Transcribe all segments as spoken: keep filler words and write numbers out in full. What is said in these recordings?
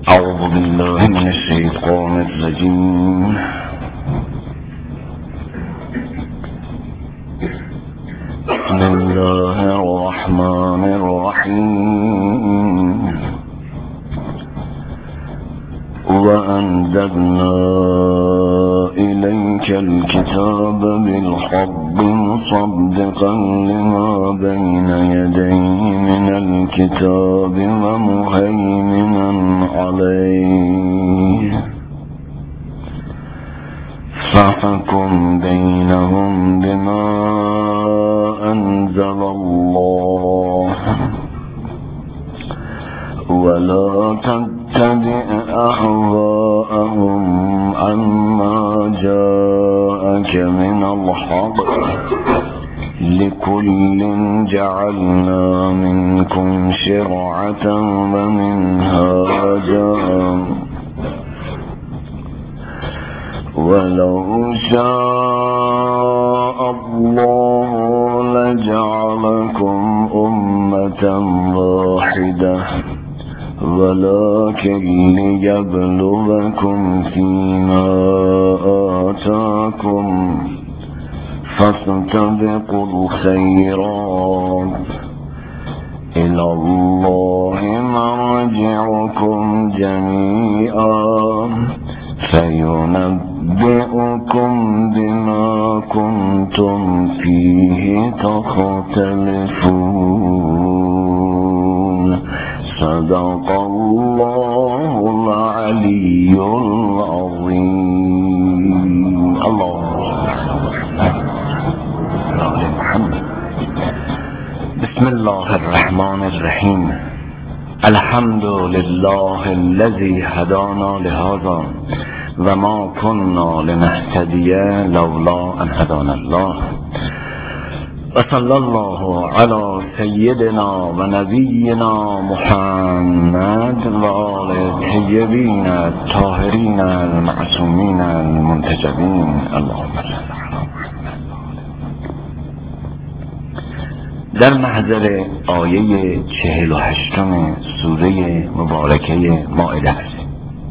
أعوذ بالله من الشيطان الرجيم. بسم الله الرحمن الرحيم. وأنزلنا إليك الكتاب بالحق مصدقا لما بين يديه من الكتاب ومهيمنا عليه فاحكم بينهم بما أنزل الله ولا تتبع أهواءهم عما جاءك من الحق لكل جعلنا منكم شرعة ومنهاجا ولو شاء الله لجعلكم أمة واحدة ولكن ليبلوكم فيما آتاكم فاستبقوا الخيرات إلى الله مرجعكم جميعا فينبئكم بما كنتم فيه تختلفون. صدق الله العلي العظيم. اللهم صل على محمد. بسم الله الرحمن الرحيم. الحمد لله الذي هدانا لهذا وما كنا لنهتدي لولا أن هدانا الله. وصلى الله على سيدنا ونبينا محمد وآل الطيبين الطاهرين المعصومين المنتجبين. اللهم صل على محمد. در محضر آیه چهل و هشتم سوره مبارکه مائده هستیم.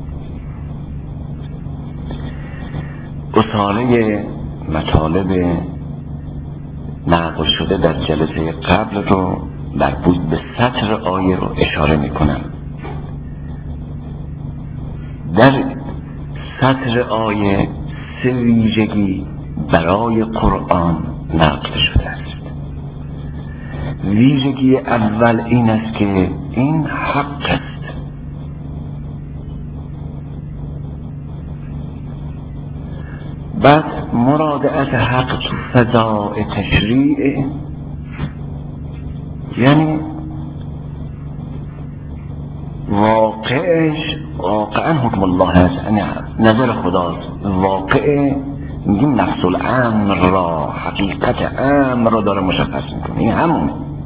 اصاله مطالب نقل شده در جلسه قبل رو مربوط به سطر آیه رو اشاره میکنم. در سطر آیه سه ویژگی برای قرآن نقل شده است. ویژگی اول این است که این حق است. بعد مراد از حق تو فضاء تشریع، یعنی واقعش واقعا حکم الله هست، یعنی نظر خداست. واقع میگیم نفس الامر را، حقیقت امر را داره مشخص میکنه. این همون.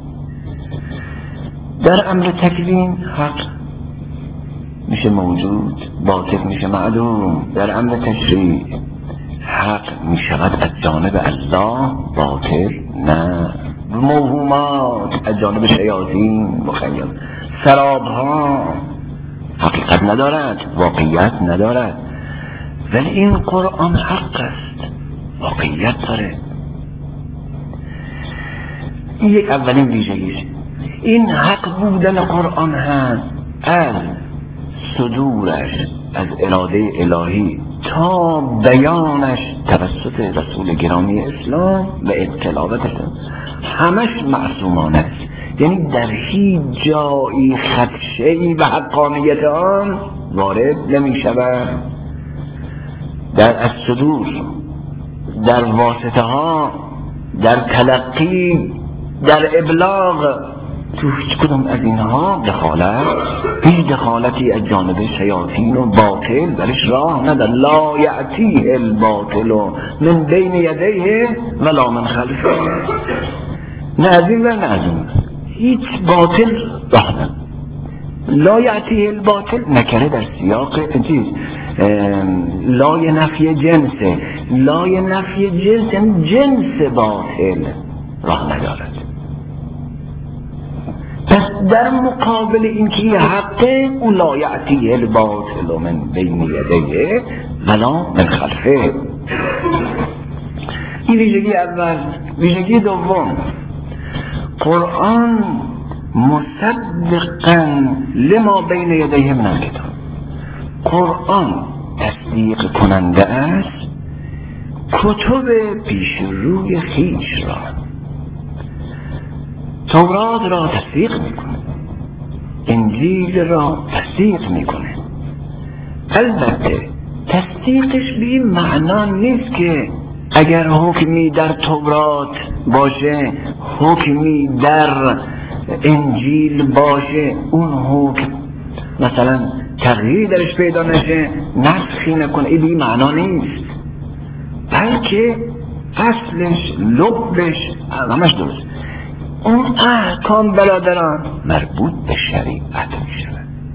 در امر تکوین حق میشه موجود، باطل میشه معدوم. در امر تشریع حق میشود از جانب الله، باطل نه. موهومات از جانب شیاطین مخیل. سرابها حقیقت ندارد، واقعیت ندارد. ولی این قرآن حق است، واقعیت داره. این یک اولین ویژگیش. این حق بودن قرآن هست از صدورش از اراده الهی تا بیانش توسط رسول گرامی اسلام و تلاوتش همش معصومانه است. یعنی در هیچ جایی خدشه‌ای به حقانیت آن وارد نمی شود. در الصدور، در واسطه ها، در تلقی، در ابلاغ، تو هیچ کدوم از اینها دخالت، هیچ دخالتی از جانب شیاطین و باطل برش راه نداره. لا یأتیه الباطل من بین یدیه ولا من خلفه. نه از این و نه از اون، هیچ باطل راه نداره. لا یأتیه الباطل نکره در سیاق چیز لای نفی جنسه. لای نفی جنس یعنی جنس باطل راه ندارد. پس در مقابل این که حقه او لا یعطیه الباطل من بین یدیه ولا من خلفه. این ویژگی اول. ویژگی دوم، قرآن مصدقا لما بین یدیه من الکتاب، قرآن تصدیق کننده است کتب پیش روی خیش را. تورات را تصدیق میکنه، انجیل را تصدیق میکنه. البته تصدیقش به این معنا نیست که اگر حکمی در تورات باشه، حکمی در انجیل باشه، اون حکم مثلا تغییر درش پیدا نشه، نسخی نکنه. این به این معنا نیست، بلکه اصلش، لبش همش درست. اون احکام برادران مربوط به شریعت میشه،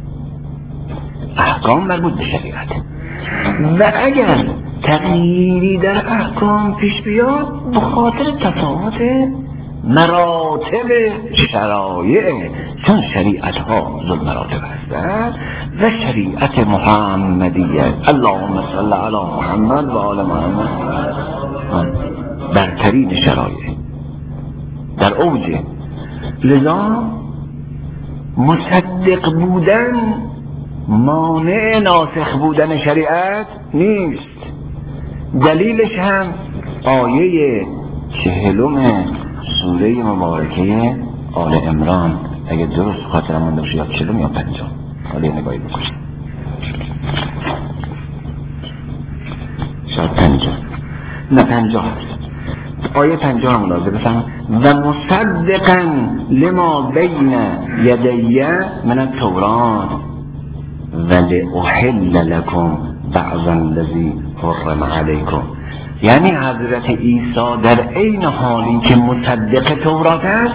احکام مربوط به شریعت. و اگر تغییری در احکام پیش بیاد به خاطر تفاوت مراتب شرایع، چون شریعت ها ذو مراتب هستند و شریعت محمدیه اللهم صل علی محمد و آل محمد برترین شرایع در اوج. لذا مصدق بودن مانع ناسخ بودن شریعت نیست. دلیلش هم آیه چهلم سوره مبارکه آل عمران، اگه درست خاطرم مونده باشه، یا چهلم یا پنجم، حالا یه نگاهی بکنیم، شاید پنجم، نه پنجم هست. آیه پنجاه هم لازم بفهم و مصدقا لما بین یدیه من التورات ولأحل لكم بعض الذی حرم علیکم. یعنی حضرت عیسی در عین حالی که مصدق تورات است،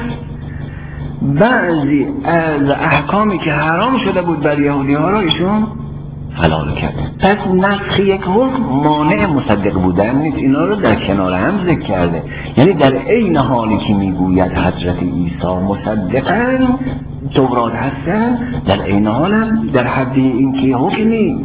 بعضی از احکامی که حرام شده بود بر یهودی ها را ایشون حلال کرد. پس نسخ یک حکم مانع مصدق بودن نیست. اینا رو در کنار هم ذکر کرده. یعنی در عین حالی که میگوید حضرت عیسی مصدقاً تورات هستن، در عین حال هم در حد این که حکمی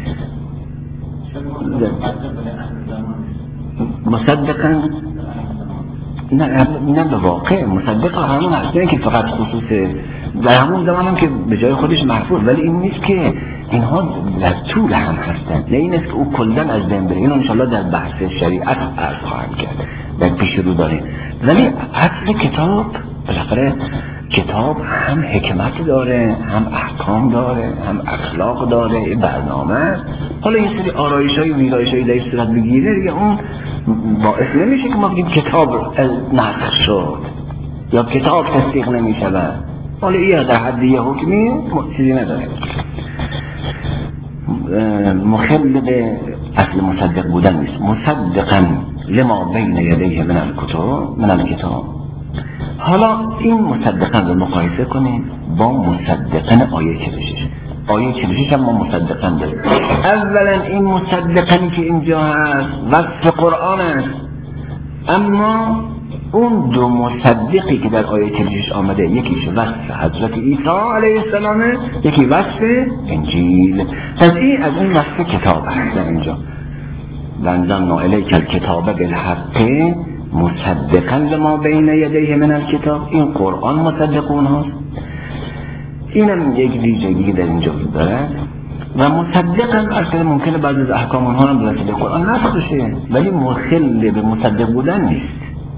مصدقاً نه نه به واقع مصدق همون هستن که فقط خصوص در همون زمان هم که به جای خودش محفوظ، ولی این نیست که اینها در طول هم هستن. نه این است که او کلن از بین بره. اینو انشاءالله در بحث شریعت عرض خواهم کرد، در پیش رو داریم. ولی اصل کتاب بالاخره کتاب هم حکمت داره، هم احکام داره، هم اخلاق داره، برنامه. حالا این سری آرایش های و ویرایش های در صورت بگیره دیگه، اون باعث نمیشه که ما بگیم کتاب نسخ شد یا کتاب تصدیق نمیشه. حالا این در حد یه حکمی چیزی نداره، مخل به اصل مصدق بودن نیست. مصدقا لما بین یدیه من الکتاب من الکتاب. حالا این مصدقا رو مقایسه کنیم با مصدقا آیه چهل و شش. آیه چهل و شش هم ما مصدقا داریم. اولا این مصدقا که اینجا هست وصف قرآن است، اما اون دو مصدقی که در آیه چهل و شش آمده، یکیش وصف حضرت عیسی علیه السلام، یکی وصف انجیل. پس این از این وصف کتاب هست اینجا. وانزلنا الیک الکتاب بالحق مصدقا لما بین یدیه من الکتاب. این قرآن مصدق اونهاست. اینم یک ویژگی در اینجا داره. و مصدقا اصلا ممکنه بعضی از احکام اونها هم درسته قرآن نسخ بشه، ولی مخل به مصدق بودن نیست.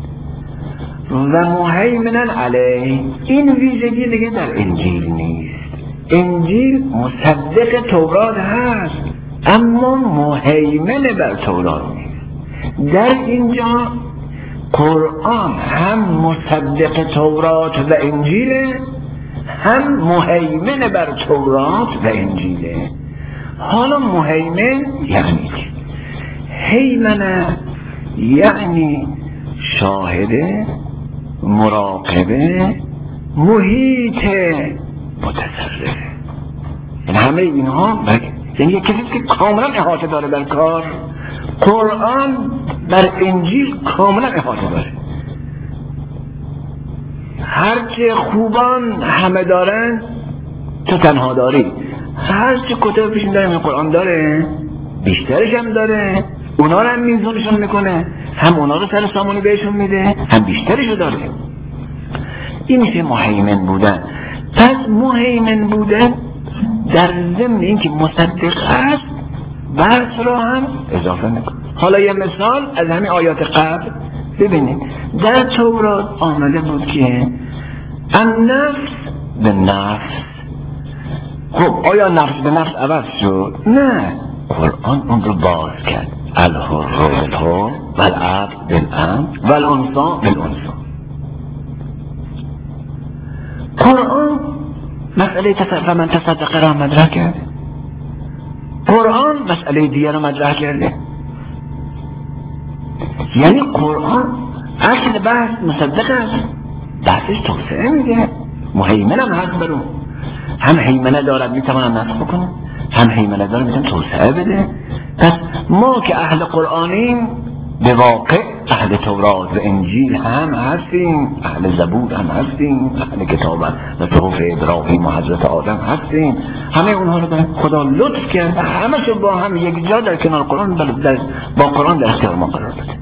و مهیمنا علیه، این ویژگی دیگه در انجیل نیست. انجیل مصدق تورات هست اما مهیمن بر تورات نیست. در اینجا قرآن هم مصدق تورات و انجیله، هم مهیمن بر تورات و انجیله. حالا مهیمن یعنی چی؟ هیمنه یعنی شاهده، مراقبه، محیط، متصرفه. یعنی همه اینها یعنی یک کسی که کاملا احاطه داره بر کار. قرآن بر انجیل کاملا احاطه داره. هرچه خوبان همه دارن تو تنها داری، هرچه کتاب پیشون داره این قرآن داره بیشترش هم داره، اونا رو هم میزونشون میکنه، هم اونا رو سر سامونی بهشون میده هم بیشترشو داره. این میشه مهیمن بودن. پس مهیمن بودن در ضمن اینکه مصدق است بحث را هم اضافه میکنه. حالا یه مثال از همین آیات قبل ببینید. در تورات آمده بود که النفس به نفس. خب آیا نفس به نفس عوض شد؟ نه، قرآن اون رو باز کرد. الحر بالحر والعبد بالعبد والانثى بالانثى. قرآن مسئله تصدق من تصدق را مطرح کرده، قرآن مسئله دیگر رو مطرح کرده. یعنی قرآن اصل بحث مصدق است، بحثش توسعه میده، مهیمن هم هست برون، هم هیمنه دارد میتواند نسخ بکنه، هم هیمنه دارد میتواند توسعه بده. پس ما که اهل قرآنیم به واقع اهل تورات و انجیل هم هستیم، اهل زبور هم هستیم، اهل کتاب و صحف ابراهیم و حضرت آدم هستیم. همه اونها رو به خدا لطف کرده، همه شو با هم یک جا در کنار قرآن در با قرآن در اختیار ما قرار بده.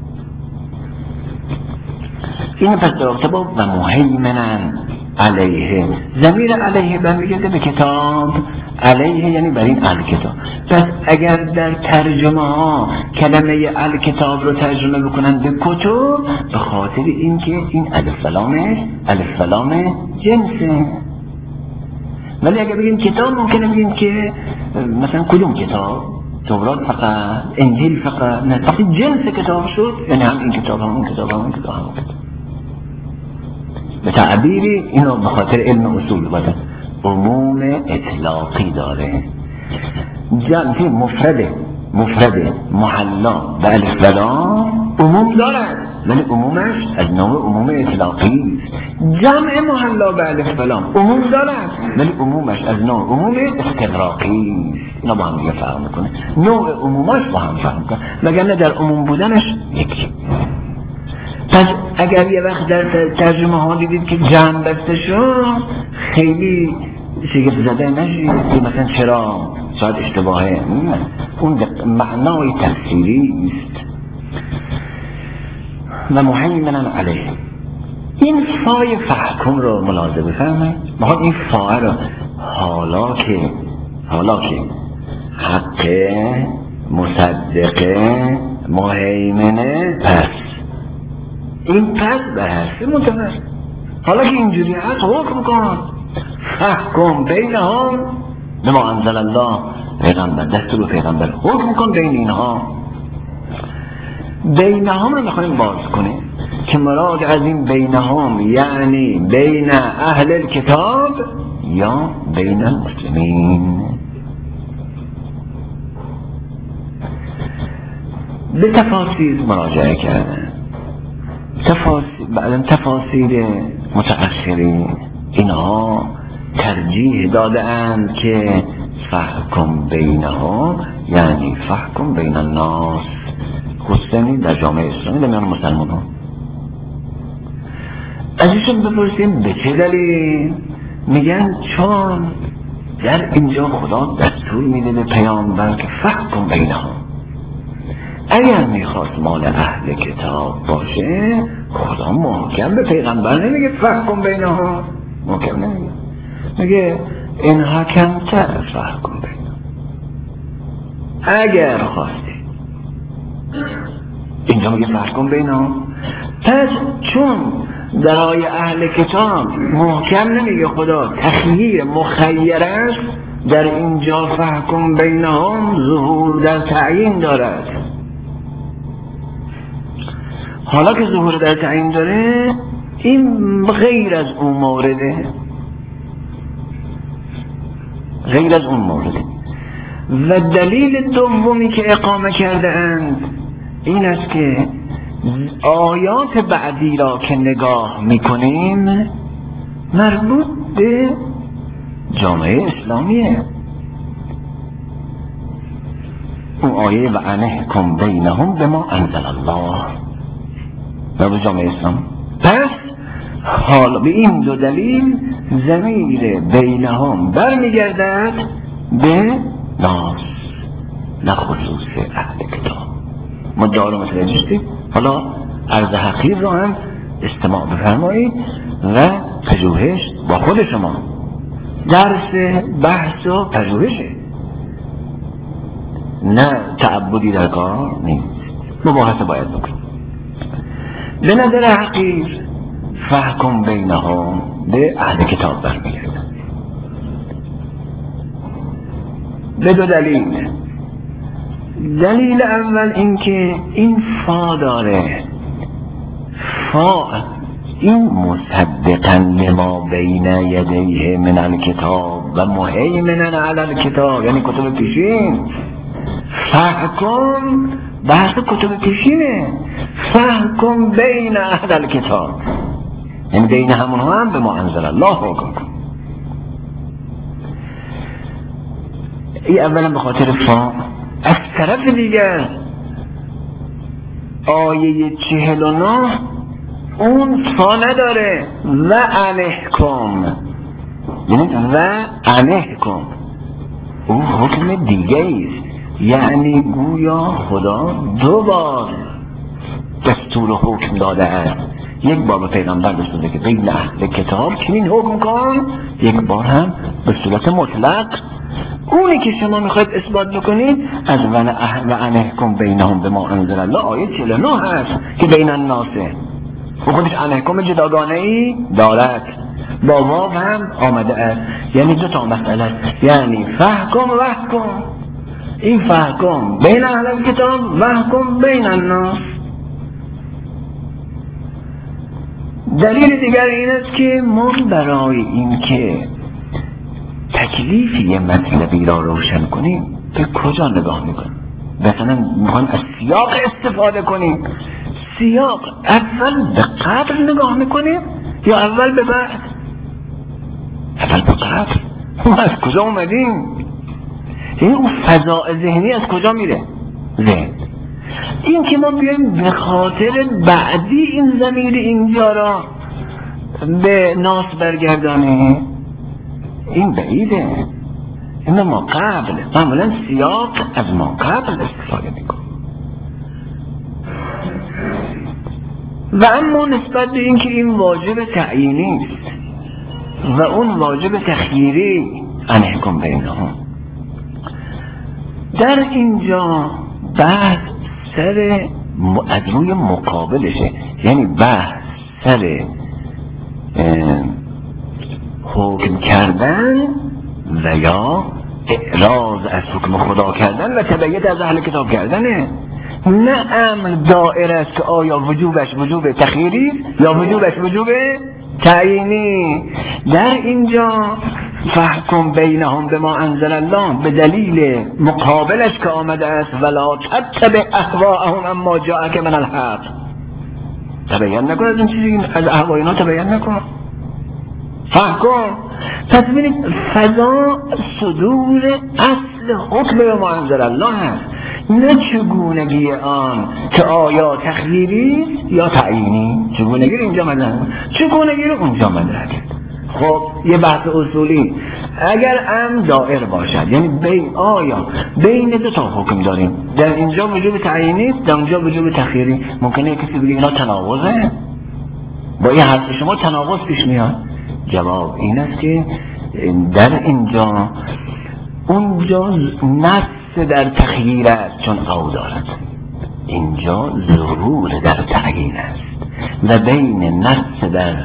این پس در رابطه با و مهیمنن علیه، ضمیر علیه برمیگرده به کتاب، علیه یعنی بر این اهل کتاب. پس اگر در ترجمه ها کلمه اهل کتاب رو ترجمه بکنن به کتب، به خاطر اینکه این الف لامش الف لام جنسه. ولی اگر بگیم کتاب ممکنه بگیم که مثلا کدوم کتاب؟ تورات فقط، انجیل فقط؟ نه، وقتی جنس کتاب شد یعنی هم این کتاب هم اون کتاب هم اون کتاب هم اون کتاب. به تعبیری اینو به خاطر علم اصول باید عموم اطلاقی داره. جمعی مفرده مفرده محلا به الف و لام عموم دارد، ولی عمومش از نوع عموم اطلاقی است. جمع محلا به الف و لام عموم دارد، ولی عمومش از نوع عموم استغراقی است. اینا با هم دیگه فرق میکنه، نوع عمومش با هم فرق میکنه، وگرنه در عموم بودنش یکی. پس اگر یه وقت در ترجمه ها دیدید که جمع بسته شد خیلی شگفت زده نشید که مثلا چرا شاید اشتباهه، اون معنای تفسیری است. و مهیمنن علیه، این فای فحکم رو ملاحظه بفرمایید. ما این فای رو حالا که حالا که حق مصدقه مهیمنه، پس این پس به هسته متنه. حالا که اینجوری هست حکم کن، فحکم بینهم بما انزل الله، پیغمبر دستور پیغمبر حکم کن بین اینها. بینهم رو میخوایم باز کنیم که مراد از این بینهم یعنی بین اهل الکتاب یا بین المسلمین. به تفاصیل مراجعه کردن، تفاصیل بعدم تفاصیل متأخرین اینها ترجیح داده اند که فحکم بینها یعنی فحکم بین الناس، خصوصا در جامعه اسلامی در میان مسلمان ها. از ایشون بپرسیم به چه دلیل؟ میگن چون در اینجا خدا دستور میده به پیامبر که فحکم بینها. اگر میخواست مال اهل کتاب باشه خدا محکم به پیغمبر نمیگه فحکم بینها، محکم نمیگه، میگه این حکمت فحکم بینها. اگر خواستی اینجا میگه فحکم بینها. پس چون درای اهل کتاب محکم نمیگه خدا، تخییر مخیر است، در اینجا فحکم بینهم ظهور در تعیین دارد. حالا که ظهور در تعیین داره این غیر از اون مورده، غیر از اون مورده. و دلیل دومی که اقامه کرده اند این است که آیات بعدی را که نگاه میکنیم مربوط به جامعه اسلامیه. اون آیه و انحکم بینهم بما انزل الله و به جامعه اسلام. پس حالا به این دو دلیل ضمیر بینهم برمیگردد به ناس نه خصوص اهل کتاب. مدعا رو متوجه شدید؟ حالا عرض حقیر رو هم استماع بفرمایید و پژوهش با خود شما، درس بحث و پژوهشه، نه تعبدی در کار نیست، مباحثه باید بکنید. به نظر حقیر فحکم بینهم به اهل کتاب برمیگردن به دو دلیل. دلیل اول اینکه این فا داره، فا این مصدقا لما بین یدیه من الکتاب و مهیمنا علی الکتاب، یعنی کتب پیشین. فحکم بحث کتب پیشینه، فحکم بین اهل الکتاب، یعنی بین همون هم به ما انزل الله حکم کن. این اولا به خاطر فا. از طرف دیگر آیه چهل و نه اون فا نداره و انحکم، یعنی و انحکم اون حکم دیگه ایست، یعنی گویا خدا دو بار دستور حکم داده است. یک بار به پیغمبر دستور که بین اهل کتاب چنین حکم کن، یک بار هم به صورت مطلق. اونی که شما میخواید اثبات بکنید از ون اهل و انحکم بینهم به ما انزل الله آیه چهل و نه هست که بین الناسه و خودش انحکم جداگانه ای دارد، با واو هم آمده است، یعنی دو تا مسئله است، یعنی فحکم و احکم. این فحکم بین اهل کتاب و احکم بین الناس. دلیل دیگر این است که ما برای این که تکلیف یه مطلبی را روشن کنیم به کجا نگاه میکنیم؟ مثلا میخوایم از سیاق استفاده کنیم، سیاق اول به قبل نگاه میکنیم یا اول به بعد؟ اول به قبل. ما از کجا اومدیم؟ یعنی اون فضاء ذهنی از کجا میره؟ ذهن. این که ما بیایم به خاطر بعدی این ضمیر اینجا را به ناس برگردانیم، این بعیده. این ما قبل معمولا سیاق از ما قبل استفاده میکنیم. و اما نسبت به این که این واجب تعیینی است و اون واجب تخییری، انحکم بینهم، در اینجا بحث سر از روی مقابلشه، یعنی بحث سر حکم کردن و یا اعراض از حکم خدا کردن و تبعیت از اهل کتاب کردنه. نه امر دائره است که آیا وجوبش وجوب تخییری یا وجوبش وجوب تعیینی. در اینجا فحکم بینهم به ما انزل الله به دلیل مقابلش که آمده است ولا تتبع اهواءهم اما جاءک من الحق. تبیین نکن از این چیزی، از اهواء اینا تبیین نکن، فحکم. پس ببینید فضا صدور اصل حکم به ما انزل الله هست، نه چگونگی آن که آیا تخییری یا تعیینی. چگونگی رو اینجا مدرک، چگونگی رو اونجا مدرک. خب یه بحث اصولی، اگر ام دائر باشد، یعنی بین آیا بین دو تا حکم داریم، در اینجا وجوب تعیینی، در اونجا وجوب تخییری، ممکنه کسی بگه اینا تناقضه، با این حرف شما تناقض پیش میاد. جواب این است که در اینجا اونجا نص در تخییر است چون او دارد، اینجا ظهور در تعیین است و بین نص در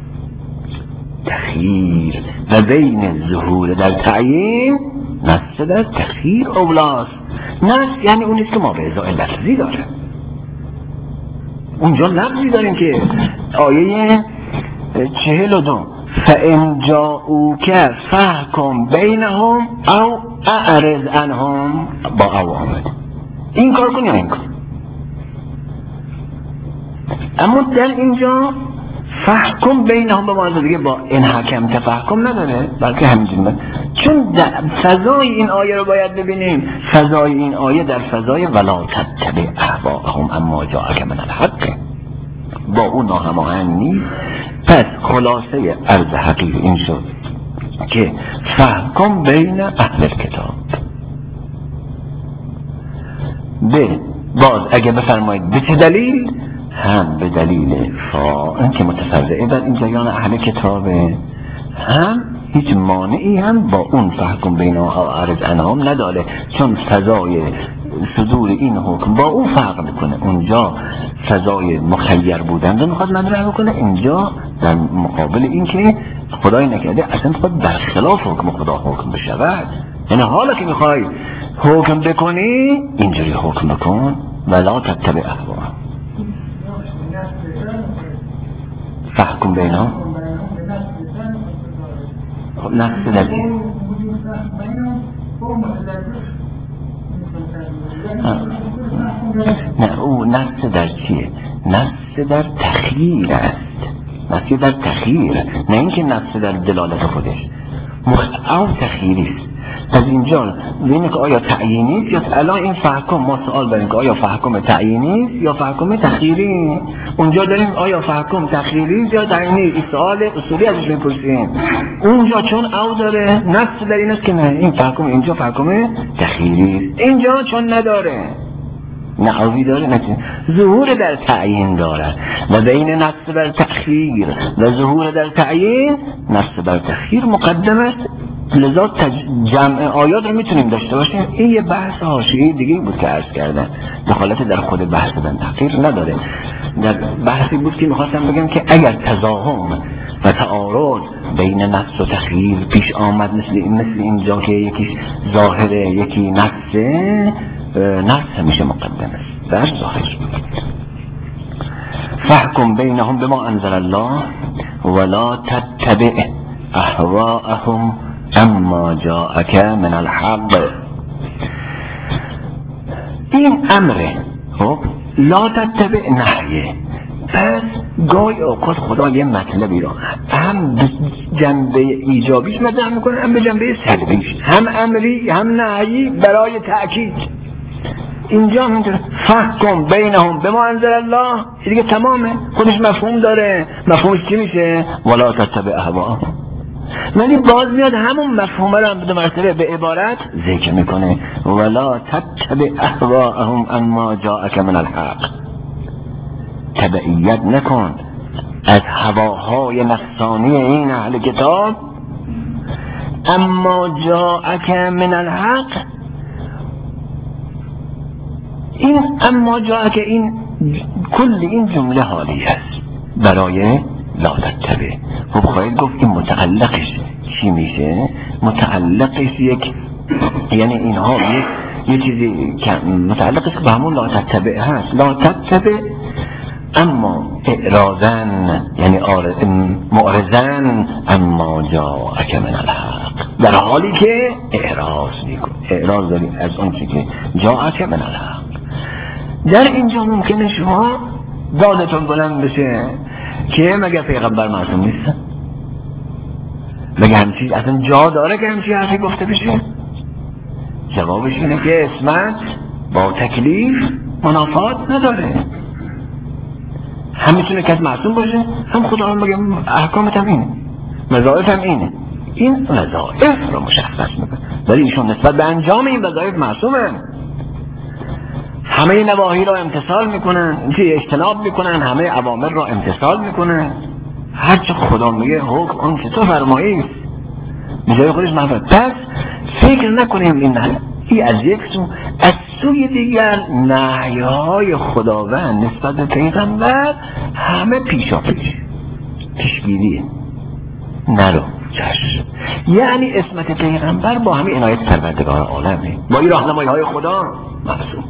تخییر و بین ظهور در تعیین نص در تخییر اولاست. نص یعنی اونیست که ما به ازای لفظی داره، اونجا لفظی داریم که آیه چهل و دو فَإِنْ جَاءُوكَ فَاحْكُمْ بَيْنَهُمْ أَوْ أَعْرِضْ عَنْهُمْ با او آمد، این کار کن یا این کار. اما در اینجا فحکم بینهم به معنی دیگه با این حکم تفحکم نداره، بلکه همینجوری، چون فضای این آیه رو باید ببینیم. فضای این آیه در فضای ولا تتبع اهواءهم اما جاءک من الحق، با اون ناهماهنگ نیست. پس خلاصه عرض حقیقی این شد که فحکم بین اهل کتاب. به باز اگه بفرمایید به چه دلیل؟ هم به دلیل فا این که متفرعه بر این جریان اهل کتابه، هم هیچ مانعی هم با اون فحکم بین عرض انام نداره، چون فضای صدور این حکم با اون فرق میکنه. اونجا فضای مخیر بودن رو میخواد مطرح بکنه، اینجا در مقابل این که خدای نکرده اصلا خود برخلاف حکم خدا حکم بشود. یعنی حالا که میخوای حکم بکنی اینجوری حکم بکن ولا تتبع اهواهم. فحکم بینهم نفس در چیه؟ نه او نفس در چیه؟ نفس در تخییر است، نفس در تخییر، نه اینکه نفس در دلالت خودش او تخییری است. از اینجا ببینید که آیا تعیینی است یا الان این فحکم، ما سوال داریم که آیا فحکم تعیینی است یا فحکم تخییری؟ اونجا داریم آیا فحکم تخییری است یا تعیینی؟ این سوال اصولی ازش میپرسیم. اونجا چون او داره نفس در این است که نه این فحکم اینجا فحکم تخییری است، اینجا چون نداره نه اوی داره نه ظهور در تعیین داره و بین نفس بر تخییر و ظهور در تعیین نفس بر تخییر مقدم است. لذا جمع آیات رو میتونیم داشته باشیم. این یه بحث حاشیه‌ای دیگه بود که عرض کردم، دخالت در خود بحث بن تحقیر نداره. در بحثی بود که میخواستم بگم که اگر تضاهم و تعارض بین نفس و تخییر پیش آمد مثل این مثل اینجا که یکیش ظاهره یکی نفسه، نفس همیشه مقدم است در ظاهر. فحکم بینهم بما انزل الله ولا تتبع اهواءهم اما جاءك من الحق. این امره، خب لا تتبع نهیه. پس گاهی اوقات خدا یه مطلبی رو هم به جنبه ایجابیش مطرح میکنه هم به جنبه سلبیش، هم امری هم نهیی برای تأکید. اینجا همینطور فحکم بینهم بما انزل الله دیگه تمامه، خودش مفهوم داره. مفهومش چی میشه؟ ولا تتبع اهواءهم. ولی باز میاد همون مفهوم رو هم به مرتبه به عبارت ذکر میکنه ولا تتبع اهواءهم اما جاءك من الحق. تبعیت نکن از هواهای نفسانی این اهل کتاب اما جاءك من الحق. این اما جاءك این کل این جمله حالی است برای لا تتبع. خب خواهید گفت این متعلقش چی میشه؟ متعلقش یک یعنی اینها یک یه چیزی که متعلقش به همون لا تتبع هست. لا تتبع اما اعراضن یعنی معرضن اما جاءك من الحق، در حالی که اعراض میکن اعراض داریم از اون چی که جاءك من الحق. در اینجا ممکنه شما دادتون بلند بشه که مگه پیغمبر معصوم نیست؟ مگه همچی اصلا جا داره که همچی حرفی گفته بشه؟ جوابش اینه که اسمت با تکلیف منافات نداره. هم میتونه کس معصوم باشه، هم خدا هم مگه احکامت هم اینه، وظایف هم اینه. این وظایف رو مشخص میکنه، ولی ایشون نسبت به انجام این وظایف معصومن. همه نواهی را امتثال میکنن، چی اجتناب میکنن، همه اوامر را امتثال میکنن. هرچه خدا میگه حکم اون که تو فرمایی به جای خودش محفظ. پس فکر نکنیم این نه این از یک سو، از سوی دیگر نهیهای خداوند نسبت به پیغمبر همه پیشا پیش پیشگیریه. نرو چشم، یعنی اسمت پیغمبر با همه عنایت پروردگار عالمه، با این راهنمایی های خدا معصوم.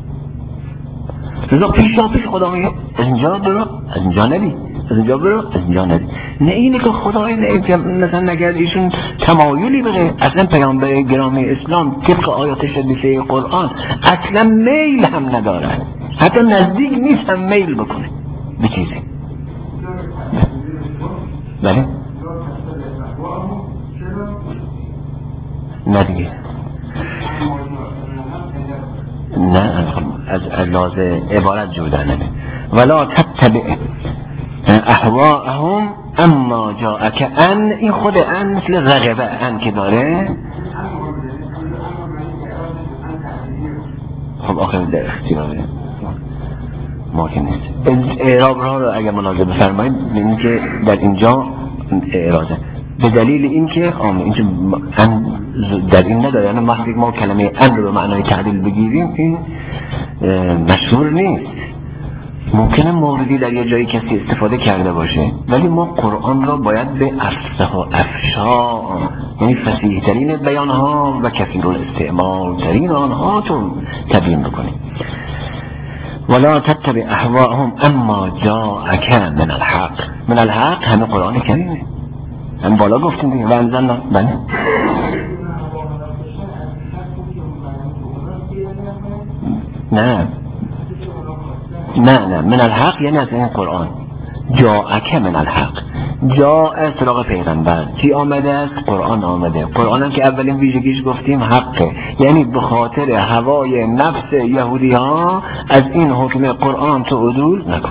لذا پیشا پیش خدا میگه از اینجا برو، از اینجا نری، از اینجا برو، از اینجا نری. نه اینه که خدای نه مثلا نگرد ایشون تمایلی بره. اصلا پیامبر گرامی اسلام طبق آیات شریفه قرآن اصلا میل هم نداره، حتی نزدیک نیست هم میل بکنه به چیزی. بله نه دیگه نه از از لازه عبارت جور در نمید ولا تتبع اهواءهم اما جاءک ان، این خود ان مثل رغبه ان که داره. خب آخر در اختیاره ما که نیست. اعراب را رو اگر ملاحظه بفرمایید ببینید که در اینجا اعراضه به دلیل اینکه آمه اینجا ان در این نداره، یعنی وقتی ما کلمه ان رو به معنای تعدیل بگیریم این مشهور نیست. ممکنه موردی در یه جایی کسی استفاده کرده باشه، ولی ما قرآن را باید به افصح و افشا، یعنی فصیح ترین بیان ها و کثیر الاستعمال ترین آنها تون تبیین بکنیم. ولا تتبع اهواهم اما جاءک من الحق. من الحق همه قرآن کریمه، هم بالا گفتیم دیگه و انزلنا. بله نه نه نه من الحق یعنی از این قرآن. جاءک من الحق، جاء سراغ پیغمبر کی آمده است؟ قرآن آمده. قرآن هم که اولین ویژگیش گفتیم حقه، یعنی به خاطر هوای نفس یهودی ها از این حکم قرآن تو عدول نکن.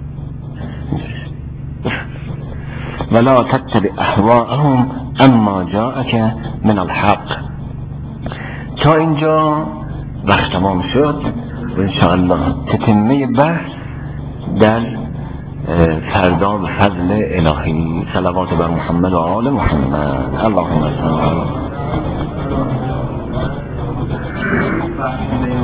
ولا تتبع اهواءهم اما جاءک من الحق. تا اینجا وقت تمام شد و انشاءالله تتمه بحث در فردا به فضل الهی. صلوات بر محمد و آل محمد. اللهم صل